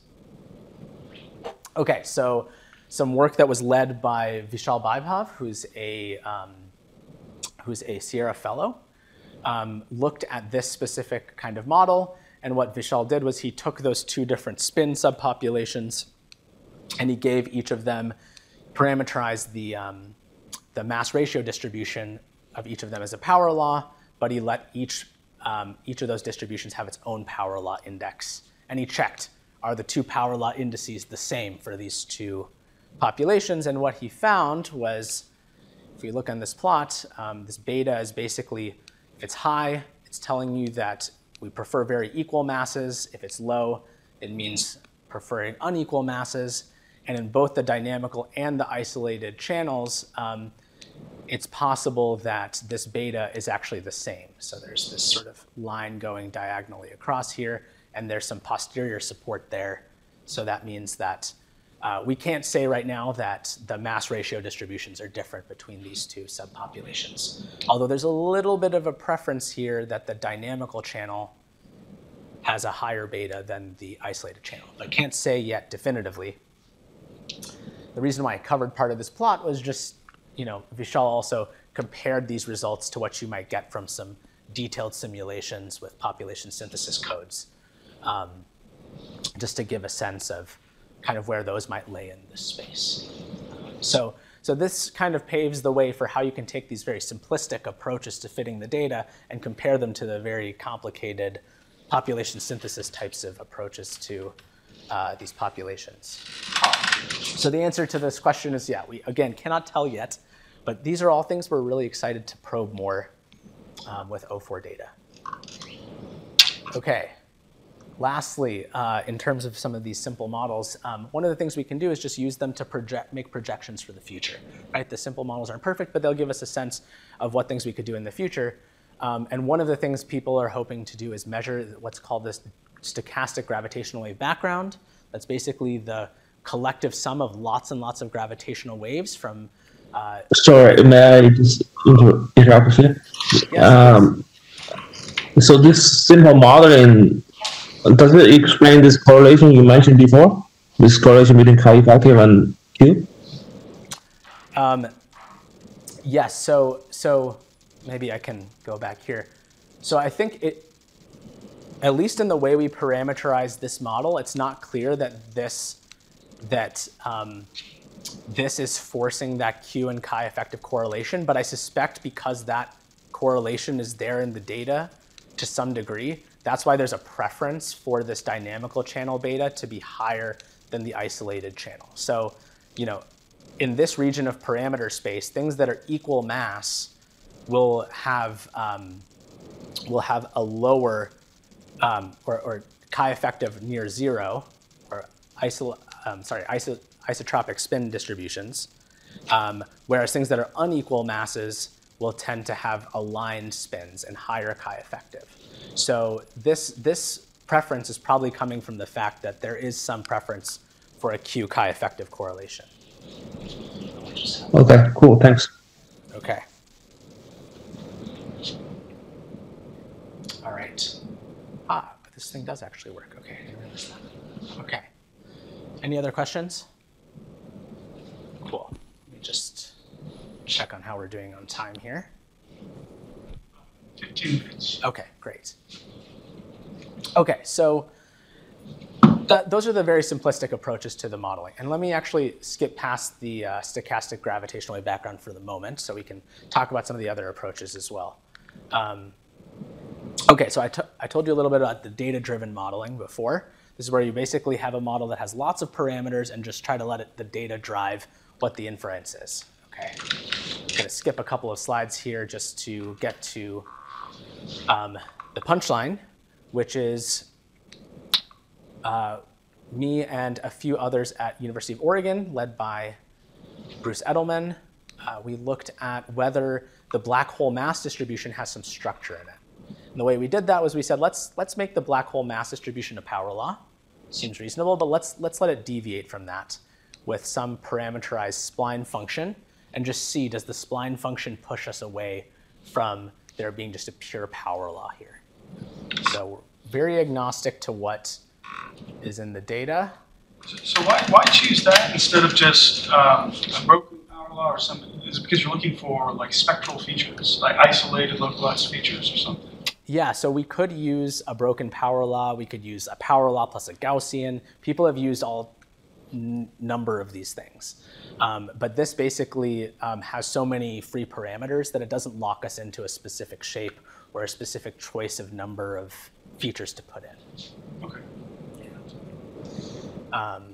Okay, so some work that was led by Vishal Vaibhav, who's a, um, who's a Sierra Fellow, um, looked at this specific kind of model. And what Vishal did was he took those two different spin subpopulations and he gave each of them, parameterized the, um, the mass ratio distribution of each of them as a power law, but he let each, um, each of those distributions have its own power law index. And he checked, are the two power law indices the same for these two populations? And what he found was, if we look on this plot, um, this beta is basically, if it's high, it's telling you that we prefer very equal masses. If it's low, it means preferring unequal masses. And in both the dynamical and the isolated channels, um, it's possible that this beta is actually the same. So there's this sort of line going diagonally across here, and there's some posterior support there. So that means that uh, we can't say right now that the mass ratio distributions are different between these two subpopulations. Although there's a little bit of a preference here that the dynamical channel has a higher beta than the isolated channel. But I can't say yet definitively. The reason why I covered part of this plot was just, you know, Vishal also compared these results to what you might get from some detailed simulations with population synthesis codes, um, just to give a sense of kind of where those might lay in this space. So, so this kind of paves the way for how you can take these very simplistic approaches to fitting the data and compare them to the very complicated population synthesis types of approaches to uh, these populations. So the answer to this question is, yeah, we again cannot tell yet, but these are all things we're really excited to probe more um, with O four data. Okay. Lastly, uh, in terms of some of these simple models, um, one of the things we can do is just use them to project, make projections for the future. Right? The simple models aren't perfect, but they'll give us a sense of what things we could do in the future. Um, and one of the things people are hoping to do is measure what's called this stochastic gravitational wave background. That's basically the collective sum of lots and lots of gravitational waves from... Uh, Sorry, may I just inter interrupt here? Yes, um, so this simple modeling, does it explain this correlation you mentioned before? This correlation between chi effective and Q? Um, yes, so, so maybe I can go back here. So I think it, at least in the way we parameterize this model, it's not clear that this, that um, this is forcing that Q and chi effective correlation, but I suspect because that correlation is there in the data to some degree, that's why there's a preference for this dynamical channel beta to be higher than the isolated channel. So, you know, in this region of parameter space, things that are equal mass will have um, will have a lower um, or, or chi effective near zero, or iso um, sorry iso isotropic spin distributions, um, whereas things that are unequal masses will tend to have aligned spins and higher chi effective. So this, this preference is probably coming from the fact that there is some preference for a Q chi effective correlation. Okay, cool, thanks. Okay. All right. Ah, but this thing does actually work. Okay, I didn't realize that. Okay. Any other questions? Cool. Let me just check on how we're doing on time here. fifteen minutes. Okay, great. Okay, so th those are the very simplistic approaches to the modeling. And let me actually skip past the uh, stochastic gravitational wave background for the moment so we can talk about some of the other approaches as well. Um, okay, so I, I told you a little bit about the data-driven modeling before. This is where you basically have a model that has lots of parameters and just try to let it, the data drive what the inference is. Okay, I'm going to skip a couple of slides here just to get to um, the punchline, which is uh, me and a few others at University of Oregon, led by Bruce Edelman. Uh, we looked at whether the black hole mass distribution has some structure in it. And the way we did that was we said, let's, let's make the black hole mass distribution a power law. Seems reasonable, but let's, let's let it deviate from that with some parameterized spline function and just see, does the spline function push us away from there being just a pure power law here? So we're very agnostic to what is in the data. So, so why, why choose that instead of just um, a broken power law or something? Is it because you're looking for like spectral features, like isolated localized features or something? Yeah, so we could use a broken power law. We could use a power law plus a Gaussian. People have used all n number of these things. Um, but this basically um, has so many free parameters that it doesn't lock us into a specific shape or a specific choice of number of features to put in. Okay. Um,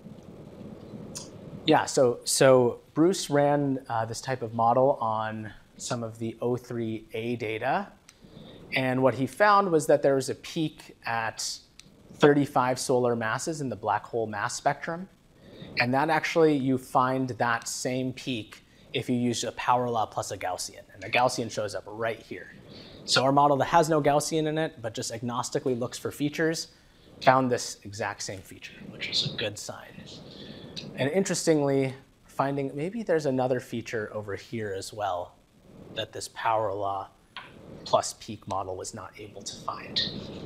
yeah, so, so Bruce ran uh, this type of model on some of the O three A data. And what he found was that there was a peak at thirty-five solar masses in the black hole mass spectrum. And that actually, you find that same peak if you use a power law plus a Gaussian. And the Gaussian shows up right here. So our model that has no Gaussian in it, but just agnostically looks for features, found this exact same feature, which is a good sign. And interestingly, finding maybe there's another feature over here as well that this power law plus peak model was not able to find.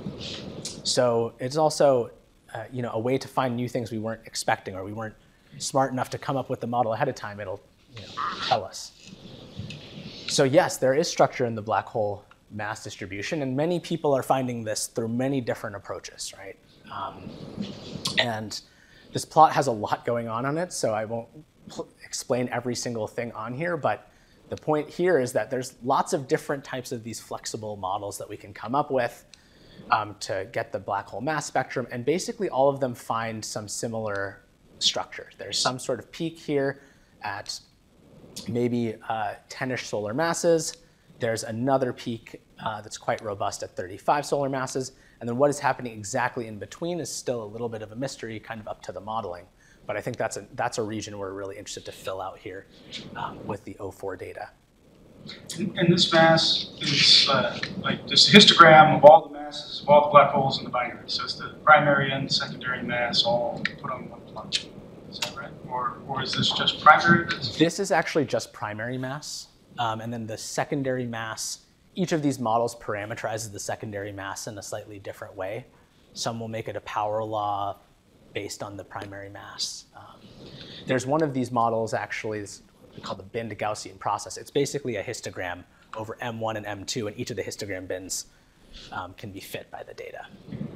So it's also uh, you know, a way to find new things we weren't expecting or we weren't smart enough to come up with the model ahead of time. It'll you know, tell us. So yes, there is structure in the black hole mass distribution, and many people are finding this through many different approaches, right? Um, and this plot has a lot going on on it, so I won't explain every single thing on here, but the point here is that there's lots of different types of these flexible models that we can come up with um, to get the black hole mass spectrum, and basically all of them find some similar structure. There's some sort of peak here at maybe uh, ten-ish solar masses. There's another peak uh, that's quite robust at thirty-five solar masses, and then what is happening exactly in between is still a little bit of a mystery, kind of up to the modeling. But I think that's a, that's a region we're really interested to fill out here um, with the O four data. And, and this mass is uh, like this histogram of all the masses of all the black holes in the binary. So it's the primary and secondary mass all put on one plot. Is that right? Or, or is this just primary? This is actually just primary mass. Um, and then the secondary mass, each of these models parameterizes the secondary mass in a slightly different way. Some will make it a power law based on the primary mass. Um, there's one of these models actually, it's called the bin to Gaussian process. It's basically a histogram over M one and M two, and each of the histogram bins um, can be fit by the data.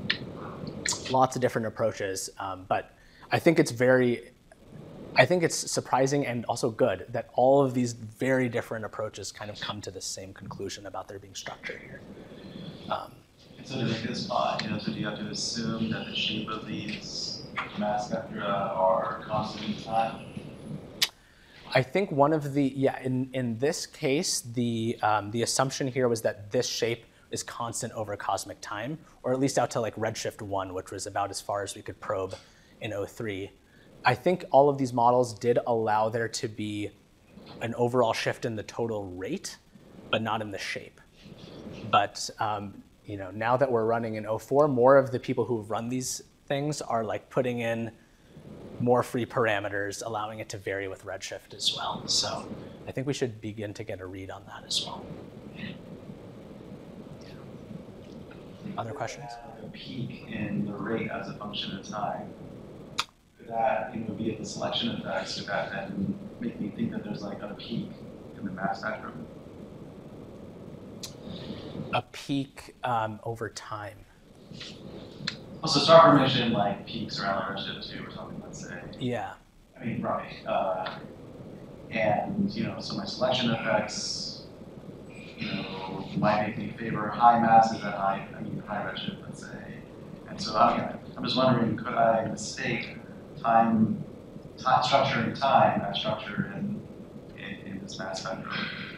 Lots of different approaches, um, but I think it's very, I think it's surprising and also good that all of these very different approaches kind of come to the same conclusion about there being structure here. Um, So to make this plot, you know, so do you have to assume that the shape of these mass spectra are constant in time? I think one of the, yeah, in, in this case, the, um, the assumption here was that this shape is constant over cosmic time, or at least out to like redshift one, which was about as far as we could probe in O three. I think all of these models did allow there to be an overall shift in the total rate, but not in the shape. But um, you know, now that we're running in O four, more of the people who run these things are like putting in more free parameters, allowing it to vary with redshift as well. So I think we should begin to get a read on that as well. Other questions? Like a peak in the rate as a function of time. Could that, you know, be at the selection effects? Could that then make me think that there's like a peak in the mass spectrum? A peak um, over time. Well, so star formation like peaks around like redshift two or something, let's say. Yeah. I mean, right. Uh, and, you know, so my selection effects, you know, might make me favor high masses at high, I mean, high redshift, let's say. And so, I mean, I'm just wondering, could I mistake time, time structuring time as structure in, in, in this mass spectrum?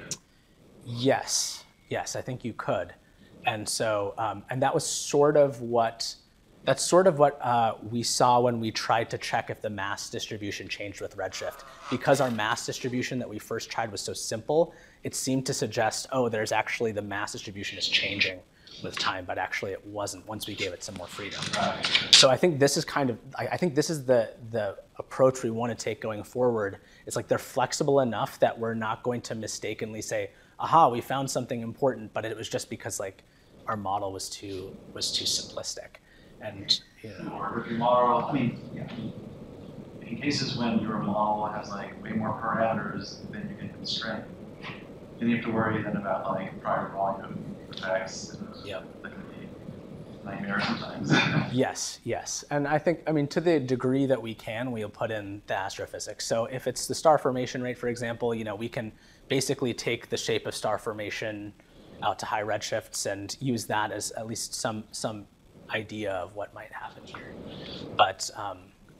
Yes. Yes, I think you could. And so, um, and that was sort of what, that's sort of what uh, we saw when we tried to check if the mass distribution changed with redshift. Because our mass distribution that we first tried was so simple, it seemed to suggest, oh, there's actually the mass distribution is changing with time, but actually it wasn't once we gave it some more freedom. So I think this is kind of, I, I think this is the, the approach we want to take going forward. It's like they're flexible enough that we're not going to mistakenly say, aha, we found something important, but it was just because like our model was too was too simplistic. And you know, or if your model, I mean, yeah, in cases when your model has like way more parameters than you can constrain, then you have to worry then about like prior volume effects. And Yep. That can be a nightmare sometimes. Yes, yes. And I think, I mean, to the degree that we can, we'll put in the astrophysics. So if it's the star formation rate, for example, you know, we can basically take the shape of star formation out to high redshifts and use that as at least some some idea of what might happen here. But um,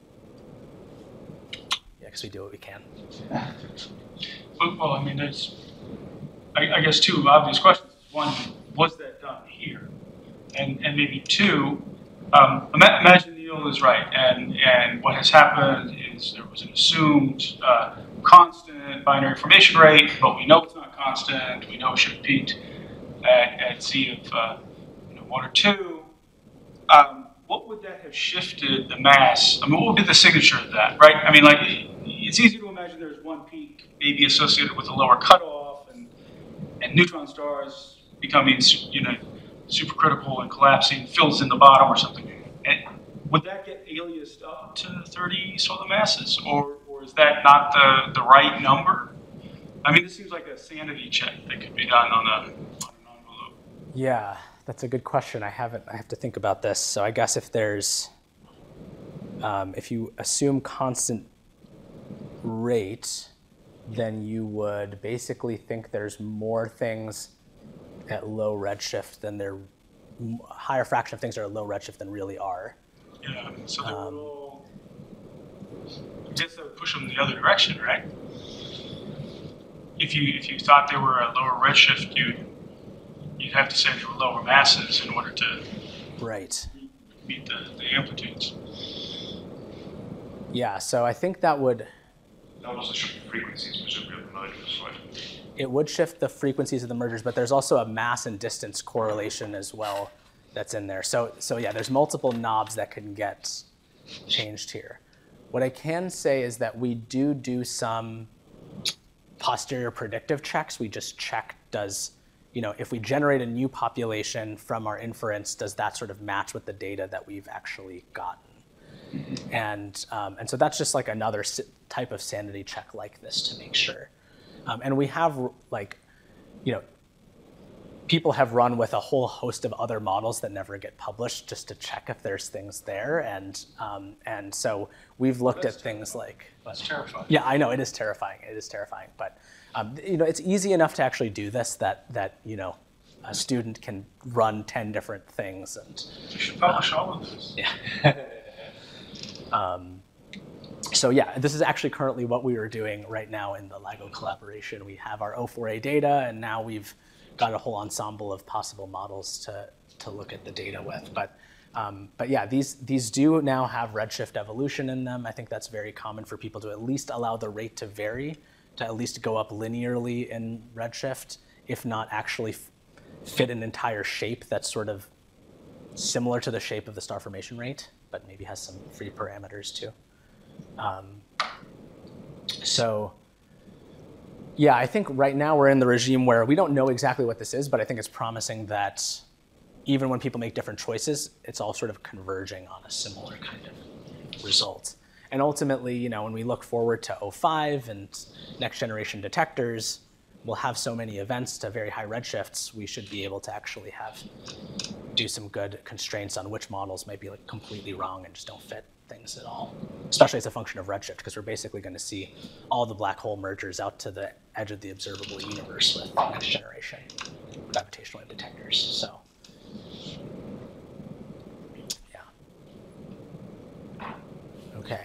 yeah, because we do what we can. Well, well, I mean, there's, I, I guess, two obvious questions. One, was that done here? And and maybe two, um, ima- imagine Neil is right, and and what has happened is there was an assumed uh, constant binary formation rate, but we know it's not constant. We know it should have peaked at, at Z of uh, you know, one or two. Um, what would that have shifted the mass? I mean, what would be the signature of that, right? I mean, like, it's easy to imagine there's one peak maybe associated with a lower cutoff, and and neutron stars becoming, you know, supercritical and collapsing fills in the bottom or something. And would that get aliased up to thirty solar masses, or or is that not the the right number? I mean, this seems like a sanity check that could be done on a on an envelope. Yeah, that's a good question. I haven't. I have to think about this. So I guess if there's, um, if you assume constant rate, then you would basically think there's more things at low redshift than there, higher fraction of things are at low redshift than really are. Yeah. So they Um, would all. I guess that would push them in the other direction, right? If you if you thought they were at lower redshift, you you'd have to say they were lower masses in order to Right. meet the, the amplitudes. Yeah. So I think that would That also shift the frequencies, presumably, of the mergers, right? it would shift the frequencies of the mergers, but there's also a mass and distance correlation as well that's in there. So so yeah, there's multiple knobs that can get changed here. What I can say is that we do do some posterior predictive checks. We just check, does, you know, if we generate a new population from our inference, does that sort of match with the data that we've actually gotten? And um, and so that's just like another s- type of sanity check like this to make sure. Um, and we have like, you know, people have run with a whole host of other models that never get published just to check if there's things there. And um, and so we've looked That's at things like. That's terrifying. Yeah, I know, it is terrifying. It is terrifying. But um, you know, it's easy enough to actually do this that that you know, a student can run ten different things and. You should publish all of this. Yeah. um, so yeah, this is actually currently what we are doing right now in the LIGO collaboration. We have our O four A data, and now we've got a whole ensemble of possible models to to look at the data with. But um, but yeah, these these do now have redshift evolution in them. I think that's very common for people to at least allow the rate to vary, to at least go up linearly in redshift, if not actually f- fit an entire shape that's sort of similar to the shape of the star formation rate, but maybe has some free parameters too. Um, so yeah, I think right now we're in the regime where we don't know exactly what this is, but I think it's promising that even when people make different choices, it's all sort of converging on a similar kind of result. And ultimately, you know, when we look forward to oh five and next generation detectors, we'll have so many events to very high redshifts, we should be able to actually have do some good constraints on which models might be like completely wrong and just don't fit things at all, especially as a function of redshift, because we're basically going to see all the black hole mergers out to the edge of the observable universe with next generation gravitational wave detectors. So, yeah. Okay.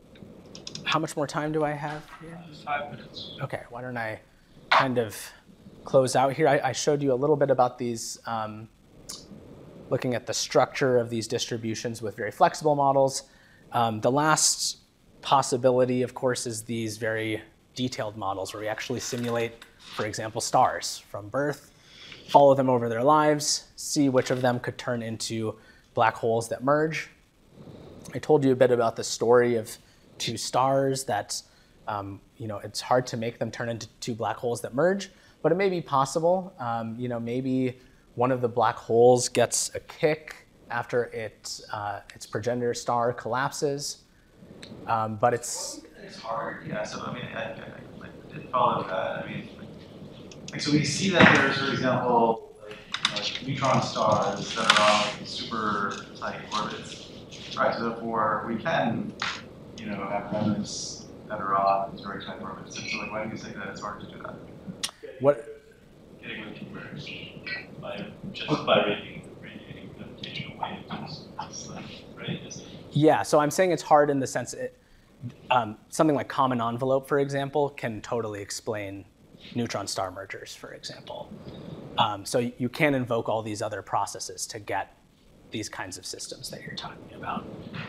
How much more time do I have here? Five minutes. Okay, why don't I kind of close out here? I, I showed you a little bit about these, um, looking at the structure of these distributions with very flexible models. Um, the last possibility, of course, is these very detailed models where we actually simulate, for example, stars from birth, follow them over their lives, see which of them could turn into black holes that merge. I told you a bit about the story of two stars that, um, you know, it's hard to make them turn into two black holes that merge, but it may be possible. Um, you know, maybe one of the black holes gets a kick after it, uh, its progenitor star collapses, um, but it's... It's hard, yeah, so I mean, I, I, I did follow that. I mean, like, so we see that there's, for example, like, you know, like neutron stars that are on like, super tight orbits, right? So therefore, we can, you know, have remnants that are on these very tight orbits. So, so like, why do you say that it's hard to do that? What? Getting them to merge by just by radiating, radiating gravitational waves, is like, right? Is it? Yeah, so I'm saying it's hard in the sense it, um, something like common envelope, for example, can totally explain neutron star mergers, for example. Um, so you can invoke all these other processes to get these kinds of systems that you're talking about.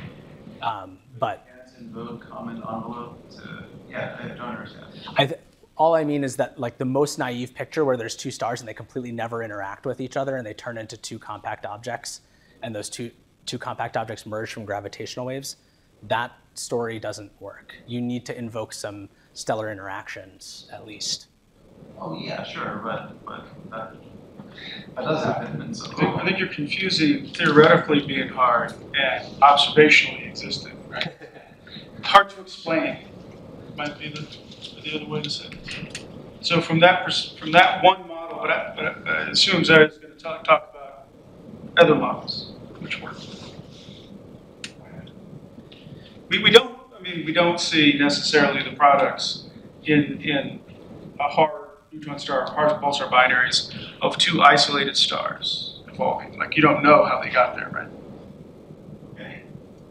Um, but Invoke common envelope to, yeah, I don't understand. I th all I mean is that like the most naive picture where there's two stars and they completely never interact with each other and they turn into two compact objects, and those two two compact objects merge from gravitational waves, that story doesn't work. You need to invoke some stellar interactions at least. Oh yeah, sure, but but that, that does happen. And so, I think, I think you're confusing theoretically being hard and observationally existing, right? Hard to explain might be the, the other way to say it. So from that pers from that one model, but I, but I assume Zara is going to talk, talk about other models which work. We, we don't, I mean, we don't see necessarily the products in, in a hard neutron star, hard pulsar binaries of two isolated stars evolving. Like, you don't know how they got there, right? okay.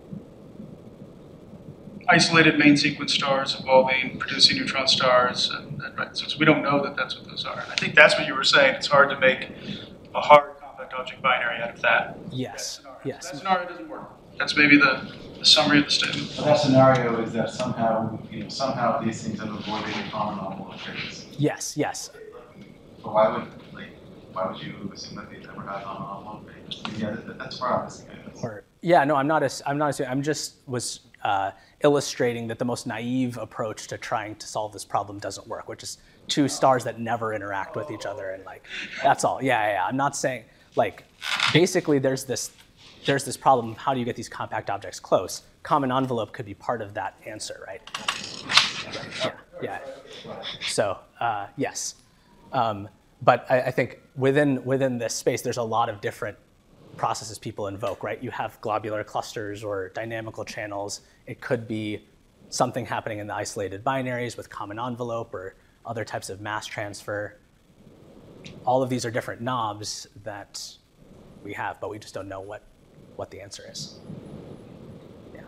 Isolated main sequence stars evolving, producing neutron stars, and, and right, so, so we don't know that that's what those are. I think that's what you were saying. It's hard to make a hard compact object binary out of that. Yes, that scenario. yes. That scenario doesn't work. That's maybe the, the summary of the statement. So that scenario is that somehow, you know, somehow these things have avoided a common envelope phase. Yes, yes. But why would, like, why would you assume that they've never had common envelope phase? Yeah, that, that's where I'm missing it. Or yeah, no, I'm not. A, I'm not. A, I'm just was uh, illustrating that the most naive approach to trying to solve this problem doesn't work, which is two stars that never interact with each other, and like that's all. Yeah, yeah. yeah. I'm not saying like basically there's this there's this problem. How do you get these compact objects close? Common envelope could be part of that answer, right? Yeah, yeah. So uh, yes, um, but I, I think within within this space, there's a lot of different processes people invoke, right? You have globular clusters or dynamical channels. It could be something happening in the isolated binaries with common envelope or other types of mass transfer. All of these are different knobs that we have, but we just don't know what, what the answer is. Yeah.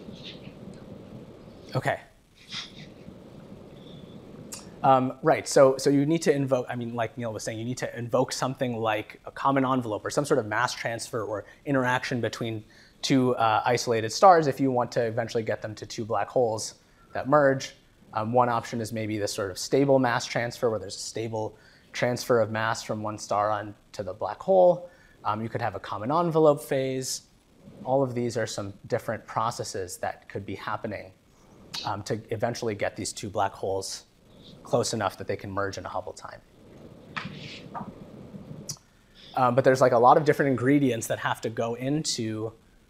Okay. Um, right, so, so you need to invoke, I mean, like Neil was saying, you need to invoke something like a common envelope or some sort of mass transfer or interaction between two uh, isolated stars if you want to eventually get them to two black holes that merge. Um, one option is maybe this sort of stable mass transfer where there's a stable transfer of mass from one star on to the black hole. Um, you could have a common envelope phase. All of these are some different processes that could be happening um, to eventually get these two black holes close enough that they can merge in a Hubble time. Um, but there's like a lot of different ingredients that have to go into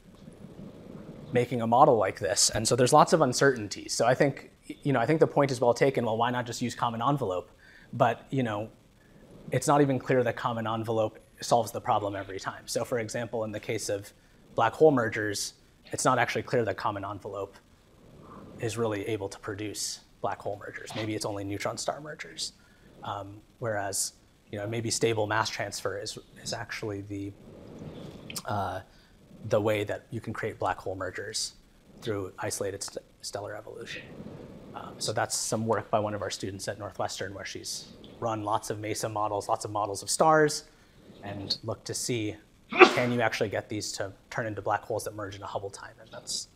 making a model like this. And so there's lots of uncertainties. So I think, you know, I think the point is well taken. Well, why not just use common envelope? But, you know, it's not even clear that common envelope solves the problem every time. So for example, in the case of black hole mergers, it's not actually clear that common envelope is really able to produce black hole mergers. Maybe it's only neutron star mergers. Um, whereas, you know, maybe stable mass transfer is, is actually the, uh, the way that you can create black hole mergers through isolated st stellar evolution. Um, so that's some work by one of our students at Northwestern where she's run lots of MESA models, lots of models of stars, and looked to see, can you actually get these to turn into black holes that merge in a Hubble time? And that's,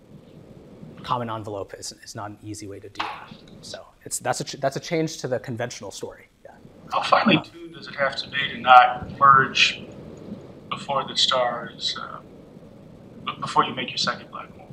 common envelope is, is not an easy way to do that. So it's, that's, a ch that's a change to the conventional story. Yeah. How finely tuned does it have to be to not merge before the stars, uh, before you make your second black hole?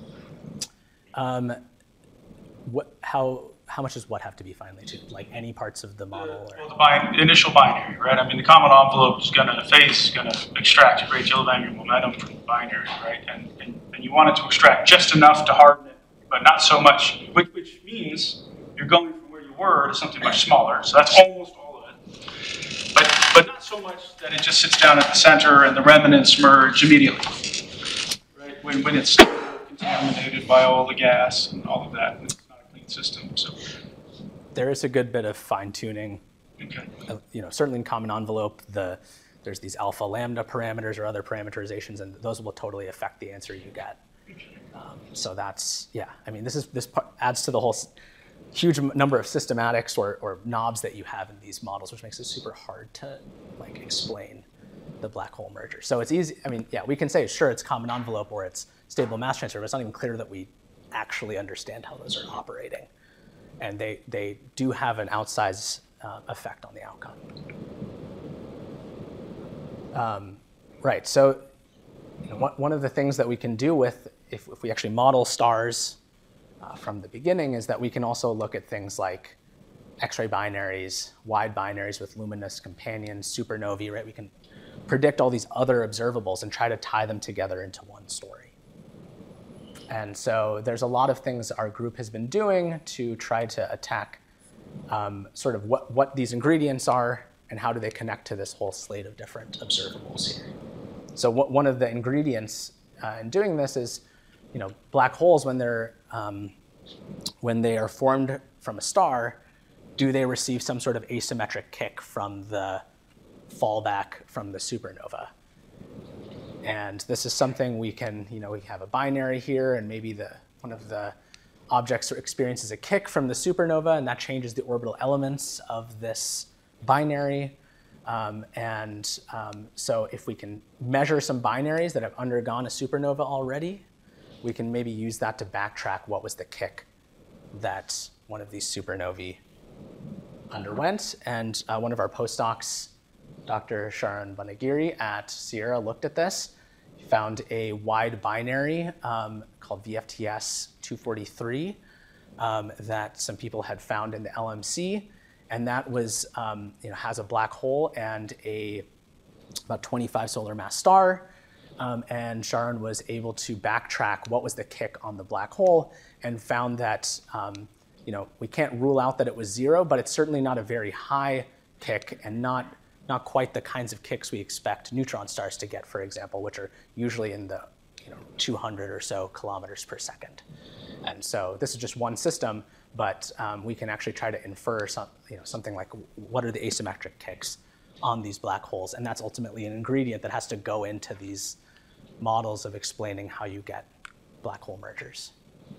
Um, what, how, how much does what have to be finely tuned? Like any parts of the model? Or? Well, the bin initial binary, right? I mean, the common envelope is going to, phase is going to extract a great deal of angular momentum from the binary, right? And, and, and you want it to extract just enough to harden it, but not so much, which, which means you're going from where you were to something much smaller. So that's almost all of it. But, but not so much that it just sits down at the center and the remnants merge immediately, right? When, when it's still contaminated by all the gas and all of that. It's not a clean system. So there is a good bit of fine tuning. Okay. Uh, you know, certainly in common envelope, the there's these alpha lambda parameters or other parameterizations, and those will totally affect the answer you get. Um, so that's yeah. I mean, this is this part adds to the whole s huge number of systematics or or knobs that you have in these models, which makes it super hard to like explain the black hole merger. So it's easy. I mean, yeah, we can say sure it's common envelope or it's stable mass transfer, but it's not even clear that we actually understand how those are operating. And they, they do have an outsized uh, effect on the outcome. Um, right, so you know, one, one of the things that we can do with, if, if we actually model stars uh, from the beginning, is that we can also look at things like X-ray binaries, wide binaries with luminous companions, supernovae, right? We can predict all these other observables and try to tie them together into one story. And so there's a lot of things our group has been doing to try to attack um, sort of what, what these ingredients are and how do they connect to this whole slate of different observables here. So what, one of the ingredients uh, in doing this is, you know, black holes, when they're um, when they are formed from a star, do they receive some sort of asymmetric kick from the fallback from the supernova? And this is something we can, you know, we have a binary here, and maybe the one of the objects experiences a kick from the supernova, and that changes the orbital elements of this binary. Um, and um, so if we can measure some binaries that have undergone a supernova already, we can maybe use that to backtrack what was the kick that one of these supernovae underwent. And uh, one of our postdocs, Doctor Sharon Banagiri at Sierra, looked at this. He found a wide binary um, called V F T S two forty-three um, that some people had found in the L M C, and that was um, you know, has a black hole and a about twenty-five solar mass star. Um, and Sharon was able to backtrack what was the kick on the black hole and found that um, you know, we can't rule out that it was zero, but it's certainly not a very high kick and not not quite the kinds of kicks we expect neutron stars to get, for example, which are usually in the you know, two hundred or so kilometers per second. And so this is just one system, but um, we can actually try to infer some, you know, something like what are the asymmetric kicks on these black holes, and that's ultimately an ingredient that has to go into these models of explaining how you get black hole mergers.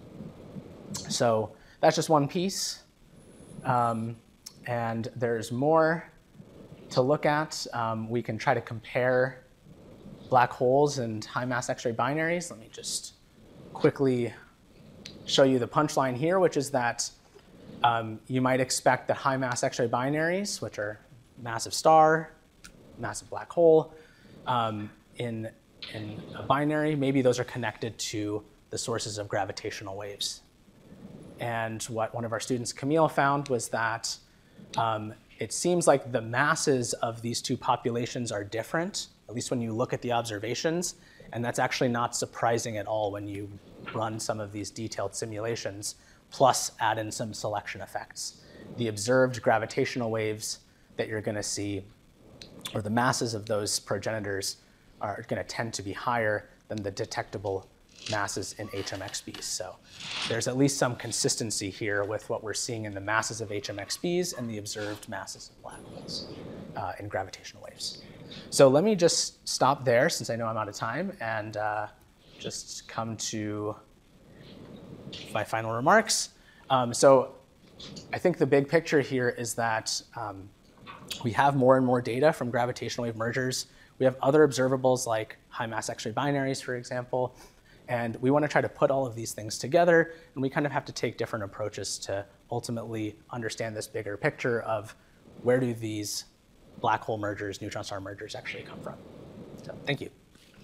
So that's just one piece, um, and there's more to look at. Um, we can try to compare black holes and high mass X-ray binaries. Let me just quickly show you the punchline here, which is that um, you might expect that high mass X-ray binaries, which are massive star, massive black hole, um, in, in a binary, maybe those are connected to the sources of gravitational waves. And what one of our students, Camille, found was that um, it seems like the masses of these two populations are different, at least when you look at the observations, and that's actually not surprising at all when you run some of these detailed simulations, plus add in some selection effects. The observed gravitational waves that you're gonna see, or the masses of those progenitors, are gonna tend to be higher than the detectable masses in H M X Bs. So there's at least some consistency here with what we're seeing in the masses of H M X Bs and the observed masses of black holes uh, in gravitational waves. So let me just stop there since I know I'm out of time and uh, just come to my final remarks. Um, so I think the big picture here is that um, we have more and more data from gravitational wave mergers. We have other observables like high mass X-ray binaries, for example. And we want to try to put all of these things together, and we kind of have to take different approaches to ultimately understand this bigger picture of where do these black hole mergers, neutron star mergers actually come from. So thank you.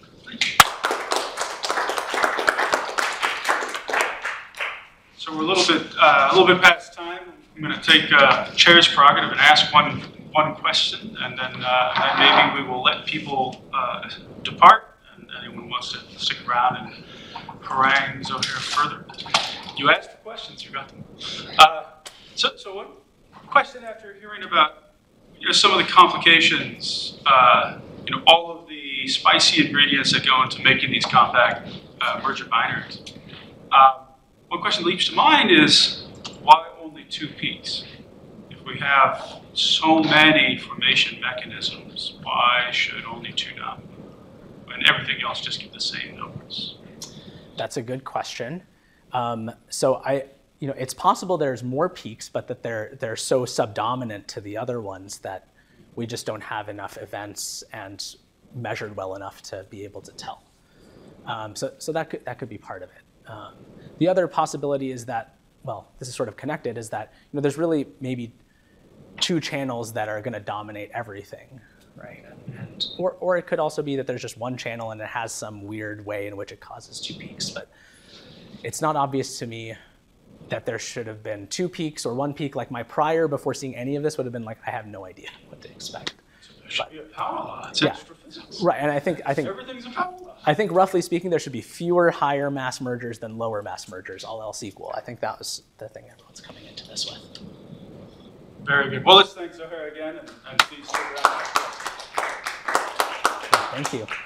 So we're a little bit uh, a little bit past time. I'm going to take uh, the chair's prerogative and ask one one question, and then uh, maybe we will let people uh, depart. And anyone wants to stick around and harangues over here further. You asked the questions, you got them. Uh, so, so one question after hearing about you know, some of the complications, uh, you know, all of the spicy ingredients that go into making these compact uh, merger binaries. Um, one question that leaps to mind is why only two peaks? If we have so many formation mechanisms, why should only two dominate? And everything else just give the same numbers? That's a good question. Um, so I, you know, it's possible there's more peaks, but that they're they're so subdominant to the other ones that we just don't have enough events and measured well enough to be able to tell. Um, so so that could that could be part of it. Um, the other possibility is that, well, this is sort of connected, is that you know there's really maybe two channels that are going to dominate everything. Right, and, and or, or it could also be that there's just one channel and it has some weird way in which it causes two peaks. But it's not obvious to me that there should have been two peaks or one peak. Like my prior before seeing any of this would have been like, I have no idea what to expect. So there should be a power law. It's Yeah. extra physics. Right, and I think I think Everything's a power law. I think roughly speaking, there should be fewer higher mass mergers than lower mass mergers, all else equal. I think that was the thing everyone's coming into this with. Very good. Well, let's thank Zohar again, and, and please stick around. Thank you.